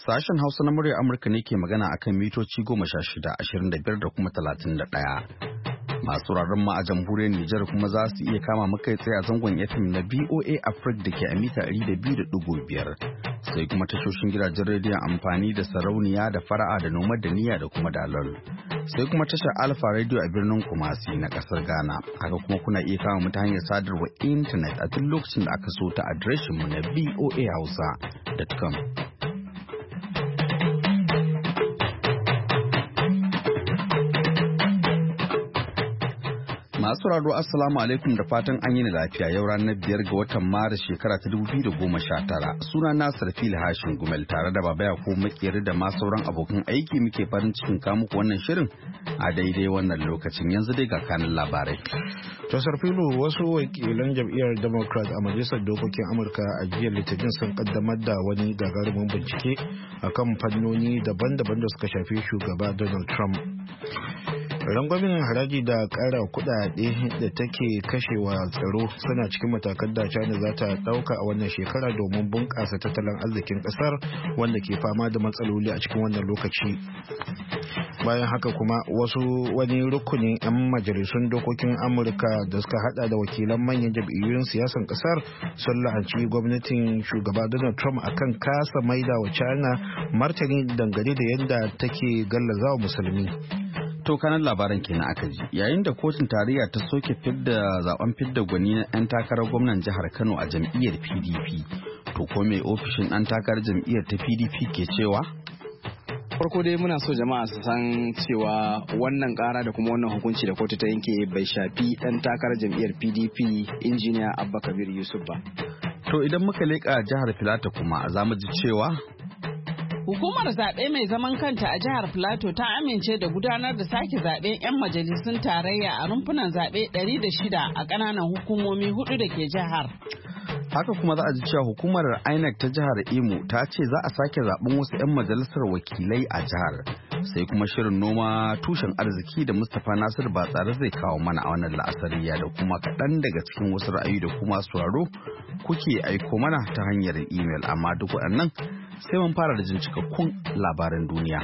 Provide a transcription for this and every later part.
Sashen Hausa na muryar Amurka ne ke magana akan mitoci 16, 25 da kuma 31. Masu wuraren ma a jamhuriyar Nijar kuma za su iya kama makai tsaye a zangon FM na BOA Africa da ke a mita 200.5. Sai kuma tashoshin gidajen rediyon amfani da sarauniya da fara'a da noma da niyya da kuma dalol. Sai kuma tashar Alpha Radio a birnin Kumasi na kasar Ghana. Haka kuma kuna iya kama mu ta hanyar sadarwar intanet a duk lokacin da aka so ta adireshinmu na boahausa.com. Masu rado assalamu alaikum da fatan an yi ni lafiya yau ranar 5 ga watan Maris shekara ta 2019. Suna na Sarfil Hashin Gumel tare da Babaya ko makeri da ma sauran abokan aiki muke farin cikin kawo muku wannan shirin a daidai wannan lokacin. Yanzu dai ga kanin labarai. To Sarfilu, wasu wakilan jam'iyyar Democrat a Majalisar Dokokin Amurka a jiya Litinin sun kaddamar da wani gagarumin bincike akan fannoni daban-daban da suka shafi shugaba Donald Trump. Rangwamin haraji da ƙara kuɗaɗe da take kashewa tsaro suna cikin matakan da China za ta ɗauka a wannan shekara domin bunƙasa tattalin arzikin ƙasar wanda ke fama da matsaloli a cikin wannan lokaci. Bayan haka kuma wani rukunin 'yan majalisun dokokin Amurka da suka hada da wakilan manyan jam'iyyun siyasan ƙasar sun la'anci gwamnatin shugaba Donald Trump akan kasa maida wa China martani dangane da yadda take gallazawa musulmi. To kanan labaran kenan aka ji yayin da kotun tarayya ta soke zaben fidda gwani na 'yan takarar gwamnan jihar Kano a jam'iyyar PDP. To ko me ofishin ɗan takarar jam'iyyar ta PDP ke cewa? Farko dai muna so jama'a su san cewa wannan kara da kuma wannan hukunci da kotu ta yanke bai shafi ɗan takarar jam'iyyar PDP injiniya Abba Kabir Yusuf ba. To idan muka leƙa jihar Filato kuma za mu ji cewa hukumar zaɓe mai zaman kanta a jihar Filato ta amince da gudanar da sake zaɓen 'yan majalisun tarayya a rumfunan zaɓe 106 a ƙananan hukumomi 4 da ke jihar. Haka kuma za a ji cewa hukumar INEC ta jihar Imo ta ce za a sake zaɓen wasu 'yan majalisar wakilai a jihar. Sai kuma shirin noma tushen arziki da Mustapha Nasir Batsari zai kawo mana a wannan la'asariya da kuma kaɗan daga cikin wasu ra'ayi da kuma sauraro kuke aiko mana ta hanyar imel, amma duk waɗannan sai mun fara da jin cikakkun labaran duniya.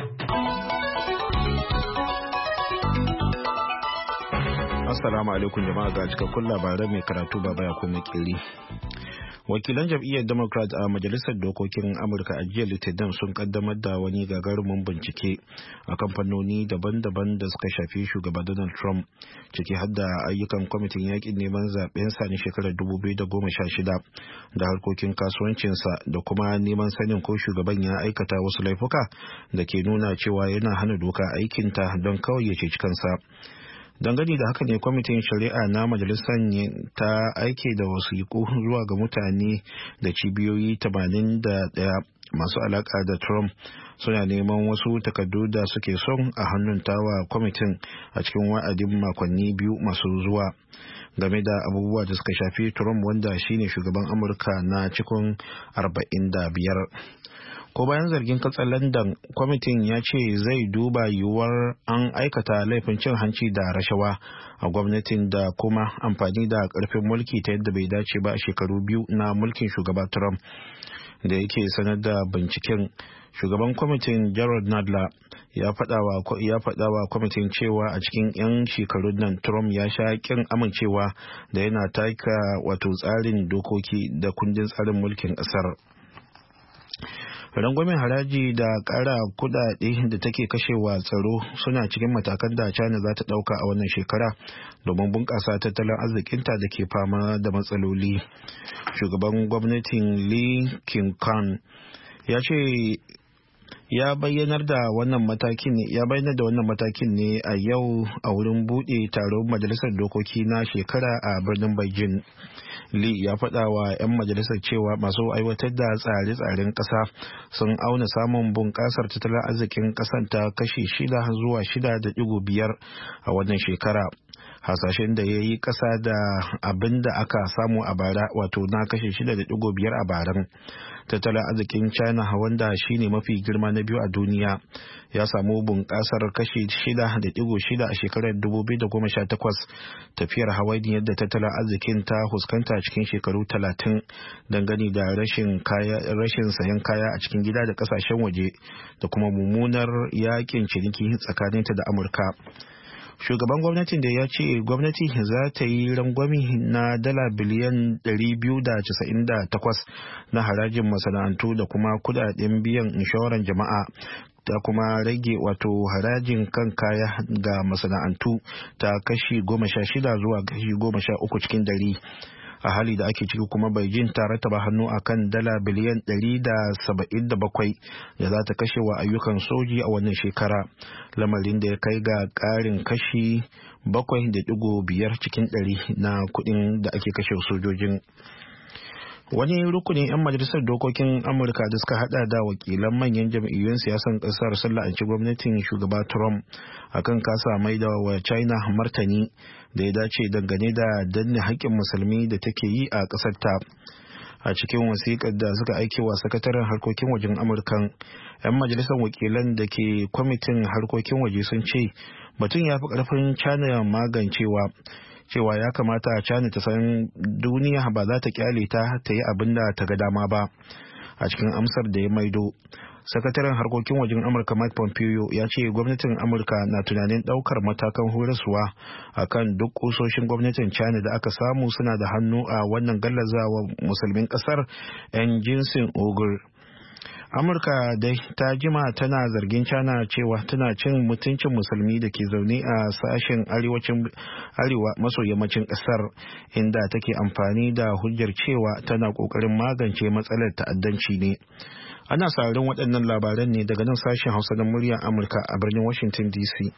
Assalamu alaikum jama'a, ga cikakkun labaran mai karatu baba ya kuma kiri. Wakilan jam'iyyar Democrat a Majalisar Dokokin Amurka a jiya Litinin sun kaddamar da wani gagarumin bincike a kamfanoni daban-daban da suka shafi shugaba Donald Trump, ciki har da ayyukan kwamitin yakin neman zaben sa na shekarar 2016 da harkokin kasuwancinsa da kuma neman sanin ko shugaban ya aikata wasu laifuka da ke nuna cewa yana hana doka aikinta don kawai ya ceci kansa. Dangane da haka ne kwamitin shari'a na majalisar ta aike da wasiƙu zuwa ga mutane da cibiyoyi 81 masu alaƙa da Trump suna neman wasu takardu da suke son a hannun tawa kwamitin a cikin wa'adin makonni 2 masu zuwa game da abubuwa da suka shafi Trump wanda shine shugaban Amurka na cikin 45. Ko bayan zargin katsar London, kwamitin ya ce zai duba yiwuwar an aikata laifin cin hanci da rashawa a gwamnatin da kuma amfani da karfin mulki ta yadda bai dace ba a shekaru 2 na mulkin shugaba Trump. Da yake sanar da binciken, shugaban kwamitin Gerald Nadler ya faɗa wa kwamitin cewa a cikin 'yan shekarun nan Trump ya sha kin amincewa da yana taka wato tsarin dokoki da kundin tsarin mulkin ƙasar. Rangwamen haraji da ƙara kuɗaɗe da take kashewa tsaro suna cikin matakan da China za ta ɗauka a wannan shekara domin bunƙasa tattalin arzikinta da ke fama da matsaloli. Shugaban gwamnatin Li Keqiang ya ce ya bayyana da wannan matakin ne a yau a wurin buɗe taron majalisar dokoki na shekara a birnin Beijing. Lee ya faɗa wa 'yan majalisar cewa masu aiwatar da tsare-tsaren ƙasa sun auna samun bunƙasar tattalin arzikin ƙasar ta kashi 6 zuwa 6.5 a wannan shekara. hasashen da ya yi ƙasa da abin da aka samu a bara, wato na kashe 6.5 a baran. Tattalin arzikin China, wanda shine mafi girma na biyu a duniya, ya samu bunƙasar kashe 6.6 a shekarar 2018, tafiyar hawaii yadda tattalin arzikin ta fuskanta cikin shekaru 30 dangane da rashin sayan kaya a cikin gida da kasashen waje da kuma mummunar yakin ciniki tsakaninta da Amurka. Shugaban gwamnatin da ya ce gwamnati za ta yi rangwami na dala biliyan 298 na harajin masana'antu da kuma kudaden biyan inshoran jama'a, ta kuma rage wato harajin kan kaya ga masana'antu ta kashi 16 zuwa kashi 13 cikin 100. A hali da ake ciki kuma Beijing ta rataba hannu akan dala biliyan 177 da za ta kashe wa ayyukan soji a wannan shekara, lamarin da ya kai ga ƙarin kashi 7.5 cikin 100 na kuɗin da ake kashe sojojin. Wani rukunin 'yan majalisar dokokin Amurka da suka hada da wakilan manyan jam'iyyun siyasan kasar sun la'anci gwamnatin shugaba Trump akan kasa mai da wa China martani da ya dace dangane da danne haƙƙin musulmi da take yi a ƙasar ta. A cikin wasiƙar da suka aike wa sakataren harkokin wajen Amurkan, 'yan majalisar wakilan da ke kwamitin harkokin waje sun ce batun ya fi ƙarfin China magancewa, cewa ya kamata China ta san duniya ba za ta kyale ta yi abin da ta ga dama ba. A cikin amsar da ya maido, sakataren harkokin wajen Amurka Mike Pompeo ya ce gwamnatin Amurka na tunanin daukar matakan horaswa akan duk kusoshin gwamnatin China da aka samu suna da hannu a wannan gallazawa musulmin kasar 'yan jinsin Uyghur. Amurka dai ta jima tana zargin China cewa tana cin mutuncin musulmi da ke zaune a sashen arewa maso yammacin kasar, inda take amfani da hujjar cewa tana kokarin magance matsalar ta'addanci ne. Ana sauraron waɗannan labaran ne daga nan sashen Hausa na muryar Amurka a birnin Washington DC.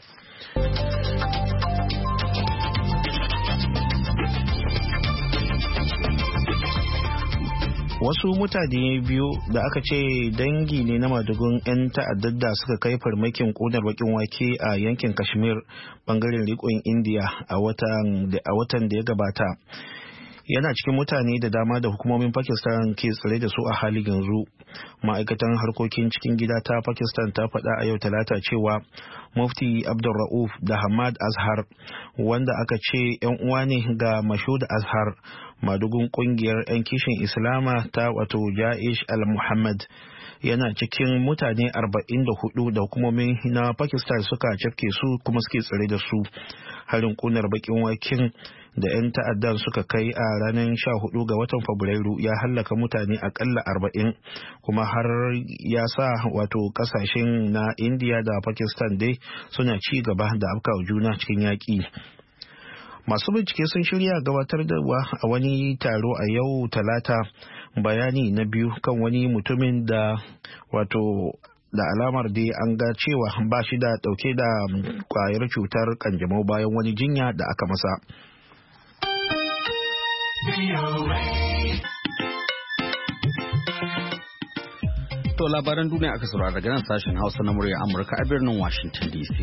Wasu mutane biyu da aka ce dangi ne na madugun 'yan ta'addar da suka kai farmakin ƙunar bakin wake a yankin Kashmir bangaren rikon Indiya a watan da ya gabata. Yana cikin mutane da dama da hukumomin Pakistan ke tsare da su a halin yanzu. Ma'aikatan harkokin cikin gida ta Pakistan ta faɗa a yau Talata cewa Mufti Abdulrauf da Hamad Azhar, wanda aka ce 'yan uwa ne ga Mashud Azhar, madugun kungiyar 'yan kishin Islama ta wato Jaish al-Muhammad, yana cikin mutane 44 da hukumomin na Pakistan suka cafke su kuma suke tsare da su. Harin kunar bakin waken da 'yan ta'addan suka kai a ranar 14 ga watan Fabrairu ya hallaka mutane akalla 40, kuma har ya sa wato kasashen na India da Pakistan dai suna ci gaba da afkawa juna cikin yaƙi. Masu bincike sun shirya gabatar da a wani taro a yau Talata bayani na biyu kan wani mutumin da wato da alamar dai an ga cewa ba shi da dauke da kwayar cutar kanjamau bayan wani jinya da aka masa. To labaran duniya aka saurara daga nan sashen Hausa na murya Amurka a birnin Washington DC.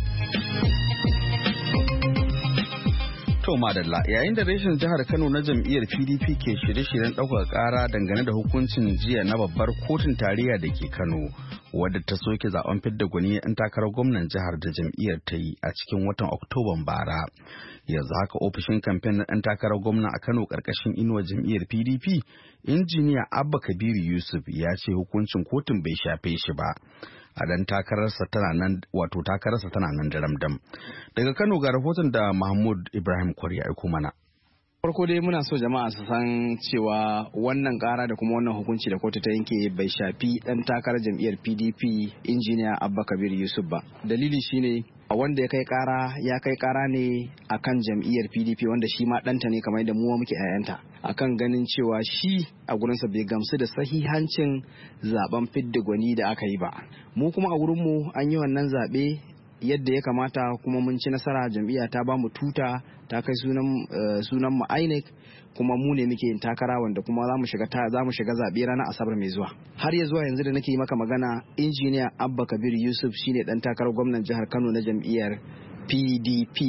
To madalla, yayin da reshen jihar Kano na jam'iyyar PDP ke shirye-shiryen ɗaukar ƙara dangane da hukuncin jiya na babbar kotun tarayya da ke Kano, wadda ta soke zaben fidda gwani 'yan takarar gwamnan jihar da jam'iyyar ta yi a cikin watan Oktoban bara. Yanzu haka ofishin kamfen na 'yan takarar gwamna a Kano ƙarƙashin inuwar jam'iyyar PDP, injiniya Abba Kabiru Yusuf ya ce hukuncin kotun bai shafe shi ba. A dan takararsa tana nan daram-dam. Daga Kano ga rahoton da Mahmud Ibrahim Kwari ya aiko mana. Farko dai muna so jama'a su san cewa wannan kara da kuma wannan hukunci da kotu ta yanke bai shafi dan takarar jam'iyyar PDP injiniya Abba Kabir Yusuf ba. Dalili shine wanda ya kai kara ne akan jam'iyyar PDP wanda shi ma ɗanta ne kamar yadda mu muke yayanta, akan ganin cewa shi a gurinsa bai gamsu da sahihancin zaben fidda gwani da aka yi ba. Mu kuma a gurinmu an yi wannan zaɓe yadda ya kamata kuma mun ci nasara, jam'iyya ta ba mu tuta, ta kai sunan mu INEC, kuma mu ne muke yin takara wanda kuma za mu shiga zaɓe ranar Asabar mai zuwa. Har ya zuwa yanzu da nake yi maka magana, injiniya Abba Kabir Yusuf shine dan takarar gwamnan jihar Kano na jam'iyyar PDP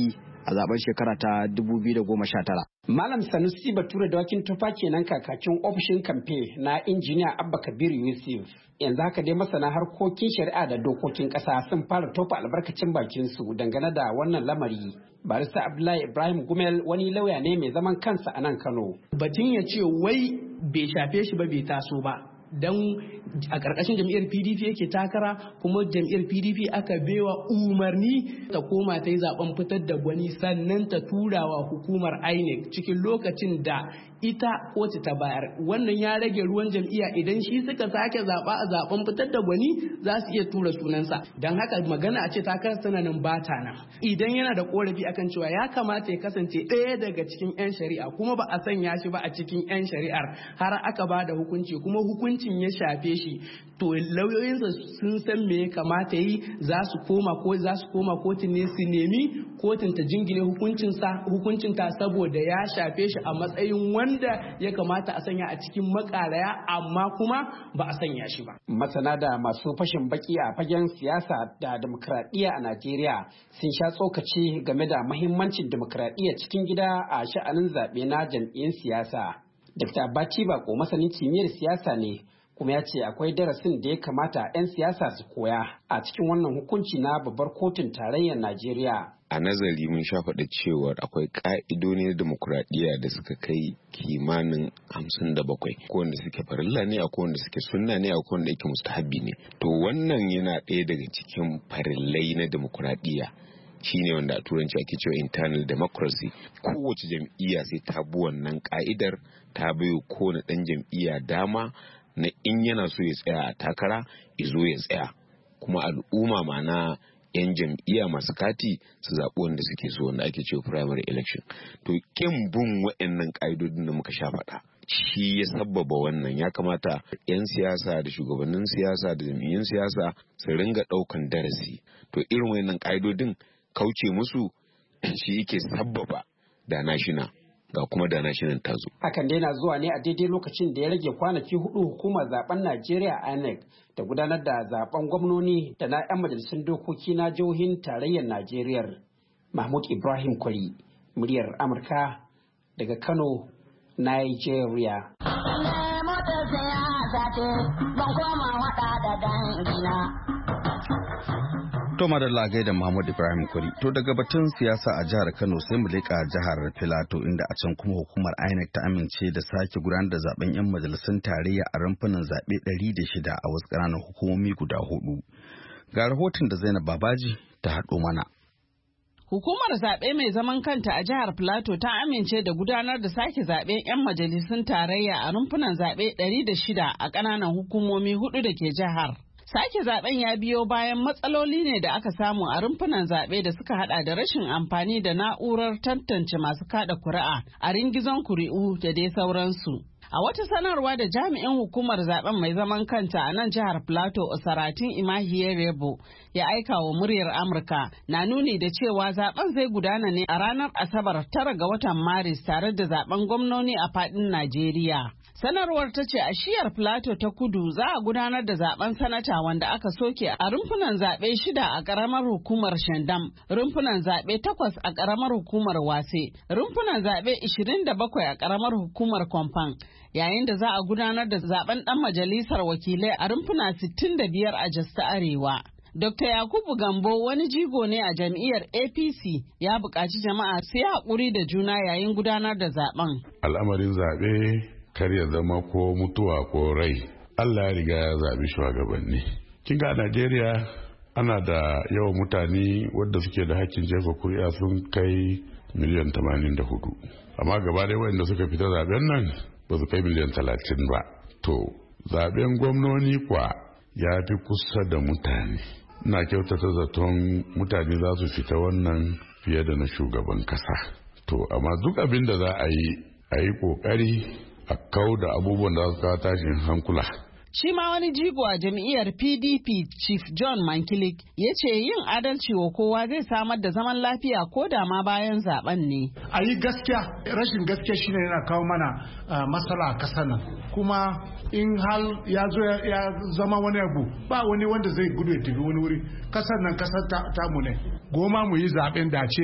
a zaben shekara ta 2019. Malam Sanusi Bature Dawakin Tufa kenan kakakin ofishin kamfe na injiniya Abba Kabir Yusuf. Yanzu haka dai masana harkokin shari'a da dokokin ƙasa sun fara tofa albarkacin bakin su dangane da wannan lamari. Barista Abdullahi Ibrahim Gumel wani lauya ne mai zaman kansa a nan Kano. Batun ya ce wai bai shafe shi ba bai taso ba. Don a ƙarƙashin jam'iyyar PDP yake takara, kuma jam'iyyar PDP aka bewa umarni ta koma ta yi zaben fitar da gwani sannan ta turawa hukumar INEC cikin lokacin da ita wacce ta bayar. Wannan ya rage ruwan jam'iyya, idan shi suka sake zaɓa a zaben fitar da gwani za su iya tura sunansa. Don haka magana a ce takarar tana nan ba ta nan. Idan yana da korafi akan cewa ya kamata ya kasance ɗaya daga cikin 'yan shari'a kuma ba a sanya shi ba a cikin 'yan shari'ar har aka ba da hukunci, kuma hukuncin ya shafe shi, to lauyoyinsa sun san me ya kamata yi, za su koma kotun ne su nemi kotun ta jingine hukuncinta saboda ya shafe shi a matsayin wanda ya kamata a sanya a cikin makaraya, amma kuma ba a sanya shi ba. Masana da masu fashin baki a fagen siyasa da demokradiyya a Najeriya sun sha tsokaci game da mahimmancin demokradiyya cikin gida a sha'anin zaɓe na jam'iyyun siyasa. Dr. Abachi Bako masanin kimiyyar siyasa ne, kuma ya ce akwai darasin da ya kamata 'yan siyasa su koya a cikin wannan hukunci na babbar kotun tarayyar Najeriya. A nazari mun sha faɗa cewar akwai ƙa'idodi na demokuraɗiyya da suka kai kimanin 57, ko wanda suke farilla ne, akwai wanda suke sunna ne, akwai wanda yake mustahabbi ne. To wannan yana ɗaya daga cikin farillai na demokuraɗiyya, shine wanda a turanci ake cewa internal democracy. Kowace jam'iyya sai ta bi wannan ka'idar, ta bayo kowane ɗan jam'iyya dama na in yana so ya tsaya a takara izo ya tsaya, kuma al'umma ma'ana 'yan jam'iyya masu kati su zaɓi wanda suke so, wanda ake cewa primary election. To kin bin waɗannan ƙa'idodin da muka sha faɗa shi ya sabbaba wannan. Ya kamata 'yan siyasa da shugabannin siyasa da jam'iyyun siyasa su ringa ɗaukan darasi. To irin waɗannan ƙa'idodin kauce musu shi yake sabbaba da nashina, ga kuma da nashinan tazo. Hakan dai na zuwa ne a daidai lokacin da ya rage kwanaki 4 hukumar zaben Najeriya INEC da gudanar da zaben gwamnoni da na 'yan majalisun dokoki na jihohin tarayyar Najeriya. Mahmud Ibrahim Kwari, muryar Amurka daga Kano, Nigeria. To madalla gaida Muhammad Ibrahim Kuri. To daga batun siyasa a jihar Kano sai mu leƙa jihar Filato, inda a can kuma hukumar INEC ta amince da sake gudanar da zaben 'yan majalisun tarayya a rumfunan zaɓe 106 a wasu ƙananan hukumomi guda 4. Ga rahoton da Zainab Babaji ta haɗo mana. Hukumar zaɓe mai zaman kanta a jihar Filato ta amince da gudanar da sake zaɓen 'yan majalisun tarayya a rumfunan zaɓe 106 a ƙananan hukumomi 4 da ke jihar. Sake zaben ya biyo bayan matsaloli ne da aka samu a rumfunan zaɓe da suka hada da rashin amfani da na'urar tantance masu kada kuri'a a ringizon kuri'u da dai sauransu. A wata sanarwa da jami'in hukumar zaben mai zaman kanta a nan jihar Plateau Osaratin Imahiyar Rebo ya aika wa muryar Amurka na nuni da cewa zaben zai gudana ne a ranar Asabar 9 ga watan Maris tare da zaben gwamnoni a fadin Najeriya. Sanarwar ta ce a shiyar Plateau ta kudu za a gudanar da zaben sanata wanda aka soke a rumfunan zaɓe 6 a ƙaramar hukumar Shandam, rumfunan zaɓe 8 a ƙaramar hukumar Wase, rumfunan zaɓe 27 a ƙaramar hukumar Kwamfan, yayin da za a gudanar da zaben ɗan majalisar wakilai a rumfuna 65 a Jos ta Arewa. Dr. Yakubu Gambo wani jigo ne a jam'iyyar APC ya buƙaci jama'a su yi haƙuri da juna yayin gudanar da zaben. Al'amarin zaɓe kar ya zama ko mutuwa ko rai. Allah ya riga ya zaɓi shugabanni. Kin ga a Najeriya ana da yawan mutane wadda suke da hakkin jefa kuri'a sun kai miliyan 84. Amma gaba ɗaya wanda suka fita zaben nan ba su kai miliyan 30 ba. To zaben gwamnoni kwa ya fi kusa da mutane. Ina kyautata zaton mutane za su fita wannan fiye da na shugaban kasa. To amma duk abin da za a yi kokari a kau da abubuwan da su kawo tashin hankula. Shi ma wani jigo a jam'iyyar PDP Chief John Mankilik ya ce yin adalci wa kowa zai samar da zaman lafiya ko da ma bayan zaben ne. A yi gaskiya, rashin gaskiya shine yana kawo mana matsala a ƙasar nan. Kuma in hal ya zo ya zama wani abu ba wani wanda zai gudu ya tafi wani wuri. Ƙasar nan ƙasar tamu ne. Goma mu yi zaben da ce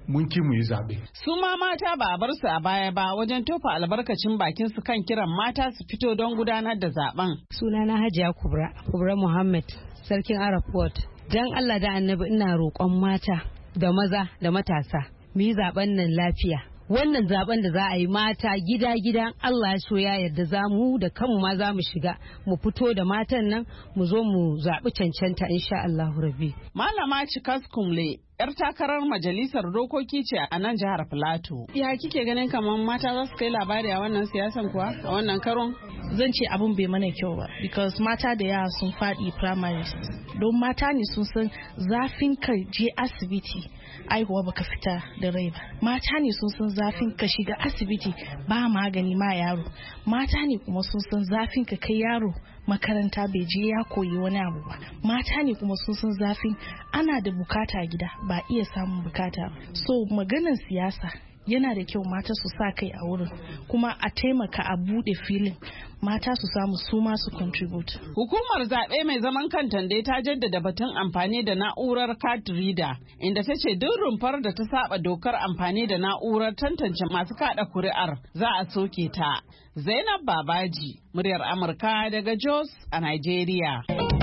mun ki mu yi zaɓe. Su ma mata ba a bar su a baya ba wajen tofa albarkacin bakin su kan kiran mata su fito don gudanar da zaben. Sunana Hajiya Kubra Muhammad, Sarkin Arab Ward. Dan Allah da Annabi ina roƙon mata da maza da matasa mu yi zaben nan lafiya. Wannan zaben da za a yi mata gida Allah ya so ya yarda za mu da kanmu ma za mu shiga mu fito da matan nan mu zo mu zaɓi cancanta insha Allah rabbi. Malama Cikas Kumle yar takarar majalisar dokoki ce a nan jihar Filato. Ya kike ganin kamar mata za su kai labari a wannan siyasan kuwa a wannan karon? Zan ce abun bai mana kyau ba because mata da yawa sun faɗi primaries don mata ne sun san zafin ka je asibiti aihuwa baka fita da rai ba. Mata ne sun san zafin ka shiga asibiti ba magani ma yaro. Mata ne kuma sun san zafin ka kai yaro makaranta bai je ya koyi wani abu ba. Mata ne kuma sun san zafin ana da bukata gida ba iya samun bukata. So maganar siyasa yana da kyau mata su sa kai a wurin kuma a taimaka a bude filin mata su samu su ma su contribute. Hukumar zaɓe mai zaman kanta dai ta jaddada batun amfani da na'urar card reader inda ta ce duk rumfar da ta saba dokar amfani da na'urar tantance masu kada kuri'ar za a soke ta. Zainab Babaji, muryar Amurka daga Jos a Nigeria.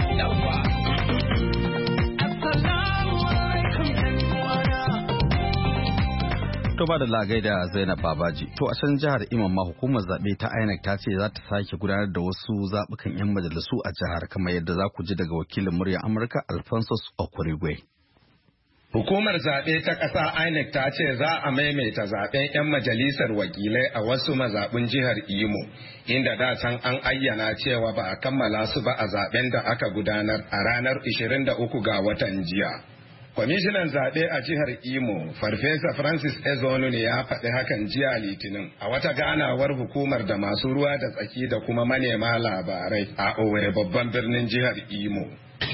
To ba da lagai da Zainab Babaji. To a can jihar Imam ma hukumar zaɓe ta INEC ta ce za ta sake gudanar da wasu zaɓukan 'yan majalisu a jihar kamar yadda za ku ji daga wakilin muryar Amurka Alphonsus Okurigwe. Hukumar zaɓe ta ƙasa INEC ta ce za a maimaita zaɓen 'yan majalisar wakilai a wasu mazaɓun jihar Imo, inda da can an ayyana cewa ba a kammala su ba a zaɓen da aka gudanar a ranar 23 ga watan jiya. Kwamishinan zaɓe a jihar Imo, Farfesa Francis Ezonu ne ya faɗi hakan jiya Litinin a wata ganawar hukumar da masu ruwa da tsaki da kuma manema labarai a Owerri babban birnin jihar Imo.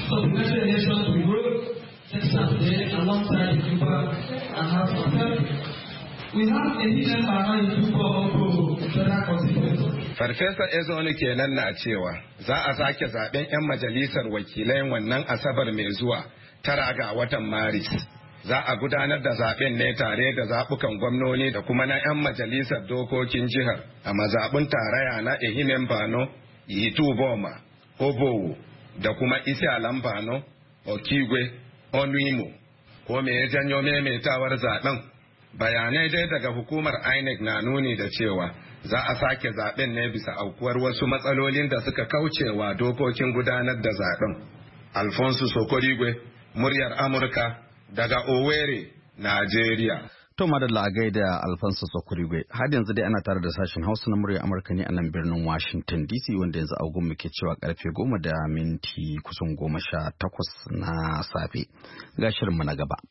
Farfesa Ezonu kenan na cewa za a sake zaɓen 'yan majalisar wakilai wannan Asabar mai zuwa 9 ga watan Maris. Za a gudanar da zaben ne tare da zaɓukan gwamnoni da kuma na 'yan majalisar dokokin jihar a mazaɓun tarayya na Ehimen-Bano, Itu-Boma, Obowo da kuma Isialam-Bano, Okigwe, Onuimo. Ko me ya janyo maimaitawar zaben? Bayanai dai daga hukumar INEC na nuni da cewa za a sake zaben ne bisa aukuwar wasu matsalolin da suka kaucewa dokokin gudanar da zaben. Alfonso Sokorigwe, muryar Amurka daga Owerri, Najeriya. To madalla a gaida Alfonso Sokorigwe. Har yanzu dai ana tare da sashen Hausa na muryar Amurka ne a nan birnin Washington DC wanda yanzu agogon muke cewa karfe 10 da minti kusan 18 na safe. Ga shirinmu na gaba.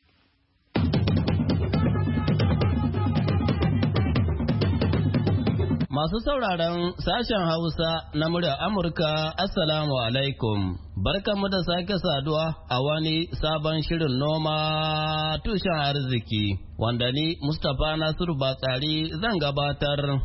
Masu sauraron sashen Hausa na muryar Amurka, Assalamu alaikum. Barkanmu da sake saduwa a wani sabon shirin noma tushen arziki, wanda ni Mustapha Nasiru Batsari zan gabatar.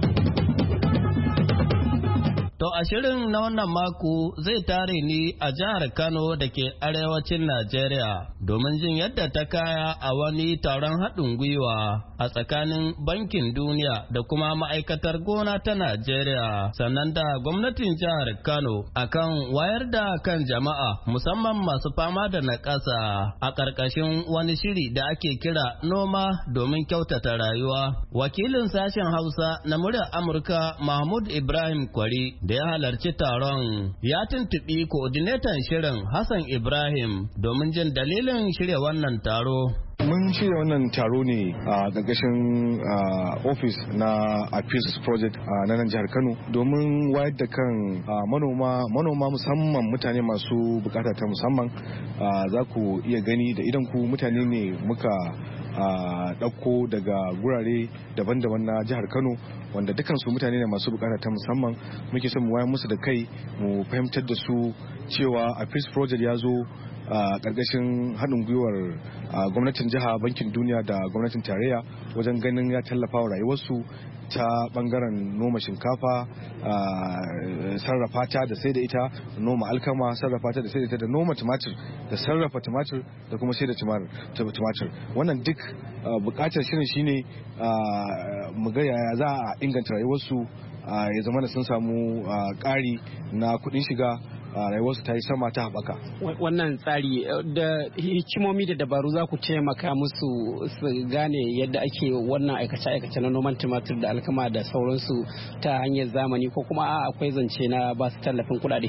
To a shirin na wannan mako zai tare ni a jihar Kano da ke arewacin Najeriya domin jin yadda ta kaya a wani taron haɗin gwiwa a tsakanin Bankin Duniya da kuma ma'aikatar gona ta Najeriya sannan da gwamnatin jihar Kano akan wayar da kan jama'a musamman masu fama da naƙasa a ƙarƙashin wani shiri da ake kira noma domin kyautata rayuwa. Wakilin sashen Hausa na muryar Amurka Mahmud Ibrahim Kwari da ya halarci taron ya tuntuɓi coordinator shirin Hassan Ibrahim domin jin dalilin shirya wannan taro. Mun shirya wannan taro ne a ƙarƙashin ofis na Appeals Project na nan jihar Kano domin wayar da kan manoma musamman mutane masu bukata ta musamman. Za ku iya gani da idan ku mutane ne muka ɗauko daga gurare daban-daban na jihar Kano wanda dukansu mutane ne masu bukata ta musamman. Muke son mu wayar musu da kai mu fahimtar da su cewa Appeals Project ya zo ƙarƙashin haɗin gwiwar gwamnatin jiha, bankin duniya da gwamnatin tarayya wajen ganin ya tallafa wa rayuwarsu ta bangaren noma shinkafa, sarrafa ta da sai da ita, noma alkama, sarrafa ta da sai da ita, da noma tumatir da sarrafa tumatir da kuma sai da tumatir. Wannan duk bukatar shirin shine mu ga yaya za a inganta rayuwarsu, ya zama da sun samu ƙari na kuɗin shiga, rayuwarsu ta yi sama, ta haɓaka. Wannan tsari da hikimomi da dabaru za ku taimaka musu su gane yadda ake wannan aikace-aikace na noman tumatir da alkama da sauransu ta hanyar zamani, ko kuma akwai zance na ba su tallafin kuɗaɗe?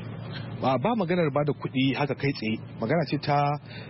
Ba maganar ba da kuɗi haka kai tsaye, magana ce ta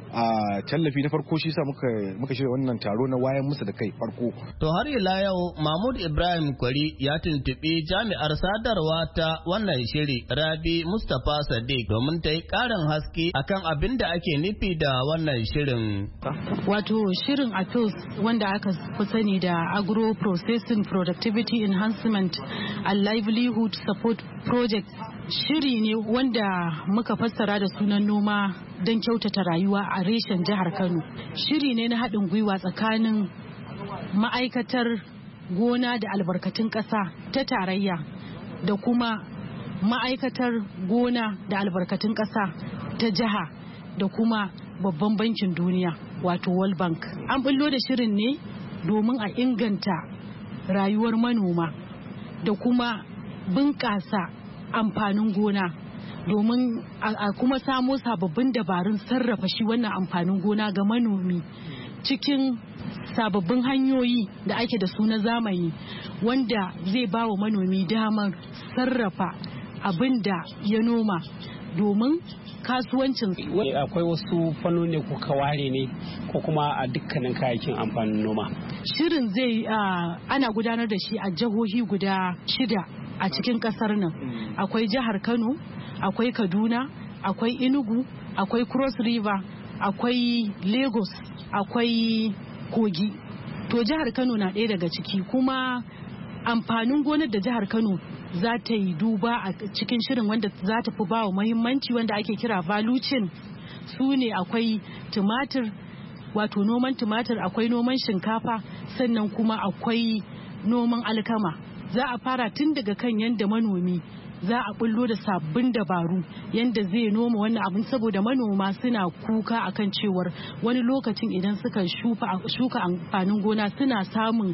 tallafi na farko, shi sa muka shirya wannan taro na wayan musu da kai farko. To har ila yau Mahmud Ibrahim Kwari ya tuntuɓi jami'ar sadarwa ta wannan shiri Rabi Mustapha Sadiq domin ta yi ƙarin haske akan abin da ake nufi da wannan shirin. Wato shirin APILS wanda aka fi sani da Agro Processing Productivity Enhancement and Livelihood Support Project, shiri ne wanda muka fassara da sunan noma don kyautata rayuwa a reshen jihar Kano. Shiri ne na haɗin gwiwa tsakanin ma'aikatar gona da albarkatun ƙasa ta tarayya da kuma ma'aikatar gona da albarkatun ƙasa ta jiha da kuma babban bankin duniya wato World Bank. An bullo da shirin ne domin a inganta rayuwar manoma da kuma bunƙasa amfanin gona, domin a kuma samo sababbin dabarun sarrafa shi wannan amfanin gona ga manomi cikin sababbin hanyoyi da ake da su na zamani, wanda zai ba wa manomi damar sarrafa abin da ya noma domin kasuwancin. Akwai wasu fannoni ko kaware ne ko kuma a dukkanin kayayyakin amfanin noma? Shirin zai ana gudanar da shi a jihohi guda 6 a cikin kasar nan. Akwai jihar Kano, akwai Kaduna, akwai Enugu, akwai Cross River, akwai Lagos, akwai Kogi. To jihar Kano na ɗaya daga ciki, kuma amfanin gonar da jihar Kano za ta yi duba a cikin shirin wanda za ta fi bawa muhimmanci wanda ake kira value chain su ne akwai tumatir, wato noman tumatir, akwai noman shinkafa, sannan kuma akwai noman alkama. Za a fara tun daga kan yadda manomi za a bullo da sabbin dabaru yadda zai noma wannan abin, saboda manoma suna kuka akan cewar wani lokacin idan suka shuka amfanin gona suna samun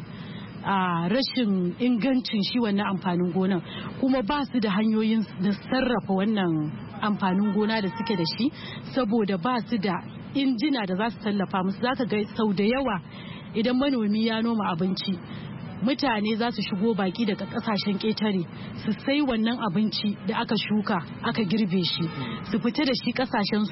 rashin ingancin shi wannan amfanin gonan, kuma ba su da hanyoyin da sarrafa wannan amfanin gona da suke da shi, saboda ba su da injina da za su tallafa musu. Za ka ga sau da yawa idan manomi ya noma abinci, mutane za su shigo baki daga kasashen ƙetare su sai wannan abinci da aka shuka aka girbe shi, su fita da shi kasashen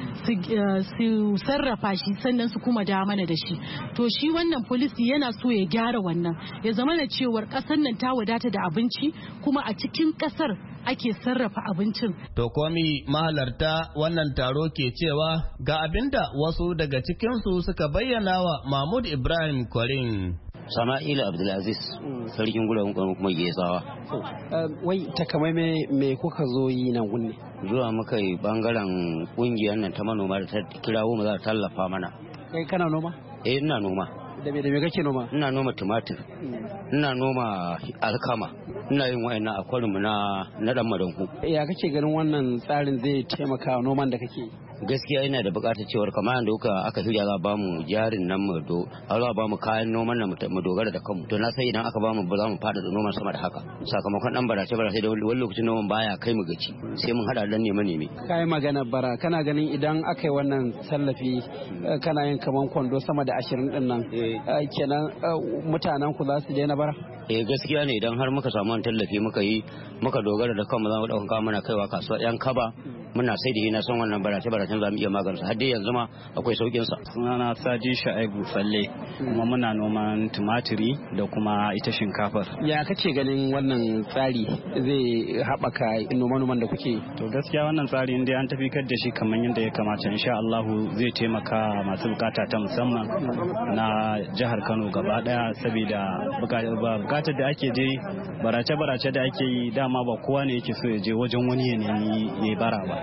su sarrafa shi, sannan su kuma da mana da shi. To shi wannan policy yana so ya gyara wannan, ya zama da cewar ƙasar nan ta wadata da abinci, kuma a cikin ƙasar ake sarrafa abincin. To komi mahalarta wannan taro ke cewa ga abinda wasu daga cikinsu suka bayyana wa Mahmud Ibrahim Kwarin. Sama'ila Abdulaziz, sarkin gudan kuma Gezawa. Wai takamaimai me kuka zo yi nan gunne? Zuwa muka yi bangaren kungiyar nan ta manoma da ta kirawo mu za ta tallafa mana. Kai kana noma? Ina noma. Da me kake noma? Ina noma tumatir. Ina noma alkama. Ina yin wa'annan akwarinmu na dan madanku. Ya kake ganin wannan tsarin zai taimaka noman da kake? Gaskiya ina da bukatar cewar kamar yadda aka shirya za ba mu jarin nan za ba mu kayan noman nan mu dogara da kanmu. To na sai idan aka ba mu ba za mu fada da noman sama da haka, sakamakon dan barace da wani lokacin noman baya kai mu gaci, sai mun hada dan neme. Kai magana bara, kana ganin idan aka yi wannan tallafi kana yin kaman kwando sama da 20 din nan, kenan mutanen ku za su daina bara? Gaskiya ne, idan har muka samu tallafi muka dogara da kanmu za mu dauka mana kaiwa kasuwa yan kaba muna sai da na son wannan baracen za mu iya magansa, har dai yanzu ma akwai saukin sa. Sunana Sadi Shaibu Falle, kuma muna noman tumatiri da kuma ita shinkafar. Ya kace ganin wannan tsari zai haɓaka noman da kuke? To gaskiya wannan tsari inda an tafi da shi kamar yadda ya kamata, insha Allah zai taimaka masu bukata ta musamman na jihar Kano gaba daya, saboda bukatar da ake je barace da ake yi dama ba kowa ne yake so ya je wajen wani ya nemi ya bara ba.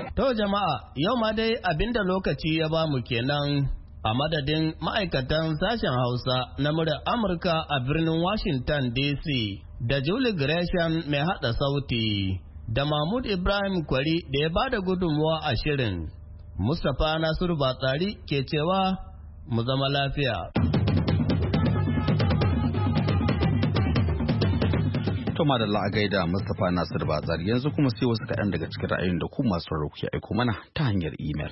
To jama'a, yau ma dai abinda lokaci ya ba mu kenan a madadin ma'aikatan sashen Hausa na muryar Amurka a birnin Washington DC da Julie Gresham mai hada sauti da Mahmud Ibrahim Kwari da ya bada gudunmuwa a shirin. Mustapha Nasiru Batsari ke cewa mu zama lafiya. To da la'agai da Mustapha Nasir Bazar yanzu kuma sai wasu kaɗan daga cikin ra'ayin da ku masu sauraro ke aiko mana ta hanyar imel.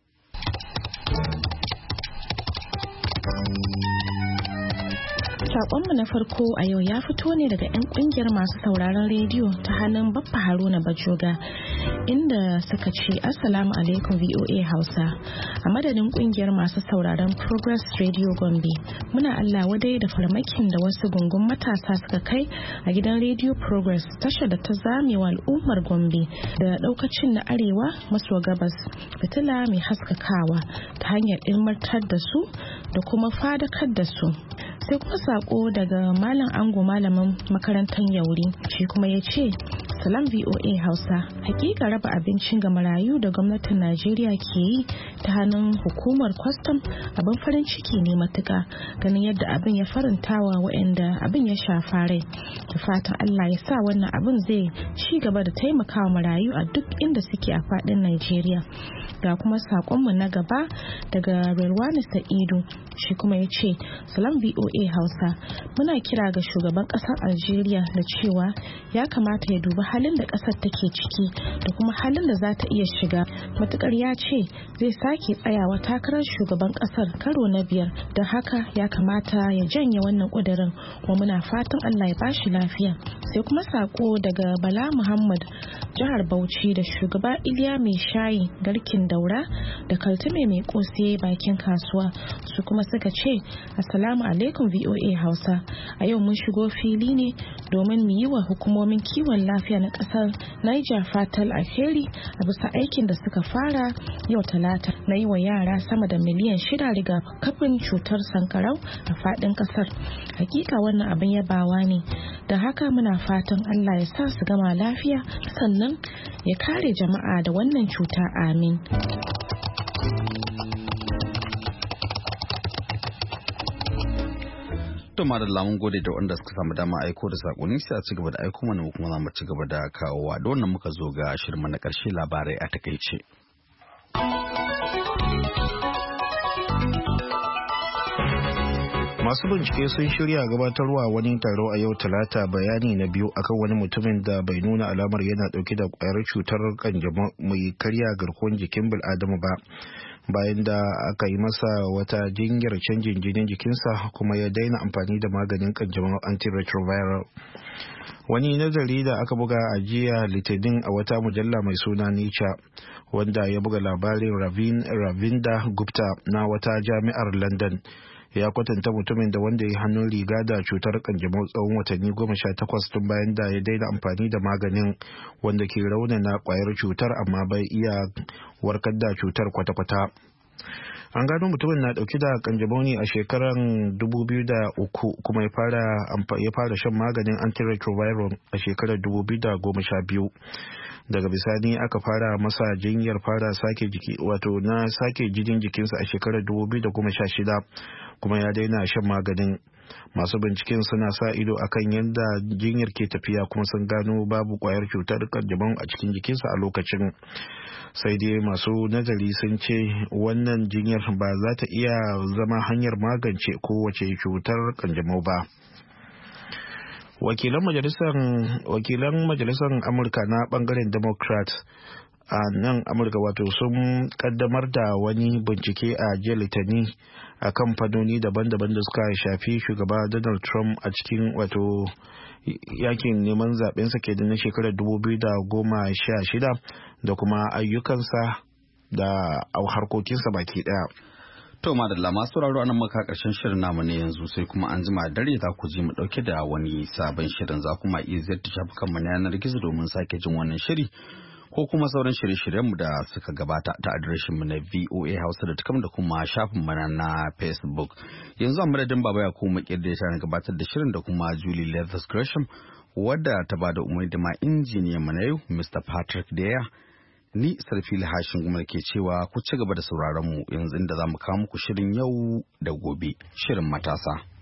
Saƙonmu na farko a yau ya fito ne daga 'yan ƙungiyar masu sauraron rediyo ta hannun Baffa Haruna Bajoga inda suka ce Assalamu alaikum VOA Hausa. A madadin ƙungiyar masu sauraron Progress Radio Gombe, muna Allah wadai da farmakin da wasu gungun matasa suka kai a gidan Radio Progress, tashar da ta zamewa al'ummar Gombe da ɗaukacin na arewa maso gabas fitila mai haskakawa ta hanyar ilmantar da su da kuma fadakar da su. Sai kuma sako daga malam ango malamin makarantar yauri, shi kuma ya ce salam VOA Hausa, hakika raba abincin ga marayu da gwamnatin Najeriya ke yi ta hannun hukumar kwastam abin farin ciki ne matuka, ganin yadda abin ya farantawa waɗanda abin ya shafa rai. Da fatan Allah ya sa wannan abin zai ci gaba da taimakawa marayu a duk inda suke a faɗin Najeriya. Ga kuma sakonmu na gaba daga Relwani Sa'idu, shi kuma ya ce salam VOA Hausa, muna kira ga shugaban ƙasar Algeria da cewa ya kamata ya duba halin da ƙasar take ciki da kuma halin da za ta iya shiga, matukar ya ce zai sake tsayawa takarar shugaban ƙasar karo na 5, don haka ya kamata ya janye wannan ƙudurin, kuma muna fatan Allah ya bashi lafiya. Sai kuma sako daga Bala Muhammad jihar Bauchi da shugaba Iliya mai shayi garkin Daura da Kaltume mai kose bakin kasuwa, su kuma suka ce Assalamu alaikum VOA Hausa, a yau mun shigo fili ne domin mu yi wa hukumomin kiwon lafiya na kasar Niger fatal alheri a bisa aikin da suka fara yau Talata na yi wa yara sama da miliyan 6 rigakafin cutar sankarau a fadin kasar. Hakika wannan abin yabawa ne, da haka muna fatan Allah ya sa su gama lafiya sannan ya kare jama'a da wannan cuta, amin. To madalla mun gode da wanda suka samu dama aiko da sakonni, sai a ci gaba da aiko mana kuma za mu ci gaba da kawowa. Da wannan muka zo ga shirma na ƙarshe, labarai a takaice. Masu bincike sun shirya gabatarwa wani taro a yau Talata bayani na biyu akan wani mutumin da bai nuna alamar yana dauke da kwayar cutar kanjamau mai karya garkuwar jikin bil'adama ba, bayan da aka yi masa wata jinyar canjin jinin jikinsa kuma ya daina amfani da maganin kanjamau antiretroviral. Wani nazari da aka buga a jiya Litinin a wata mujalla mai suna Nature, wanda ya buga labarin Ravinda Gupta na wata jami'ar London, ya kwatanta mutumin da wanda ya hannun riga da cutar kanjamau tsawon watanni 18 tun bayan da ya daina amfani da maganin wanda ke raunana kwayar cutar amma bai iya warkar da cutar kwata-kwata. An gano mutumin na dauki da kanjamau ne a shekarar 2003 kuma ya fara shan maganin antiretroviral a shekarar 2012. Daga bisani aka fara masa jinyar fara sake jinin jikinsa a shekarar 2016 kuma ya daina shan maganin. Masu binciken suna sa ido akan yadda jinyar ke tafiya kuma sun gano babu kwayar cutar kanjamau a cikin jikinsa a lokacin. Sai dai masu nazari sun ce wannan jinyar ba za ta iya zama hanyar magance kowace cutar kanjamau ba. Wakilan majalisar Amurka na bangaren Democrat a nan Amurka sun kaddamar da wani bincike a jiya Litinin a kan fannoni daban-daban da suka shafi shugaba Donald Trump a cikin yakin neman zaɓensa ke da na shekarar 2016 da kuma ayyukansa da harkokinsa baki ɗaya. To madalla masu sauraro anan muka karshen shirin namu ne yanzu, sai kuma an jima dare za ku ji mu dauke da wani sabon shirin. Za kuma iya ziyarta shafukan mu na yanar gizo domin sake jin wannan shiri ko kuma sauran shirye-shiryen mu da suka gabata ta adireshin mu na voahausa.com da kuma shafin mu na Facebook. Yanzu a madadin Baba Yakubu Makirde ta gabatar da shirin da kuma Julie Leathers Gresham wadda ta bada umarni da ma injiniyan mu na yau Mr. Patrick Deya. Ni Sarfili Hashin Gumar ke cewa ku ci gaba da sauraron mu yanzu inda za mu kawo muku shirin yau da gobe, shirin matasa.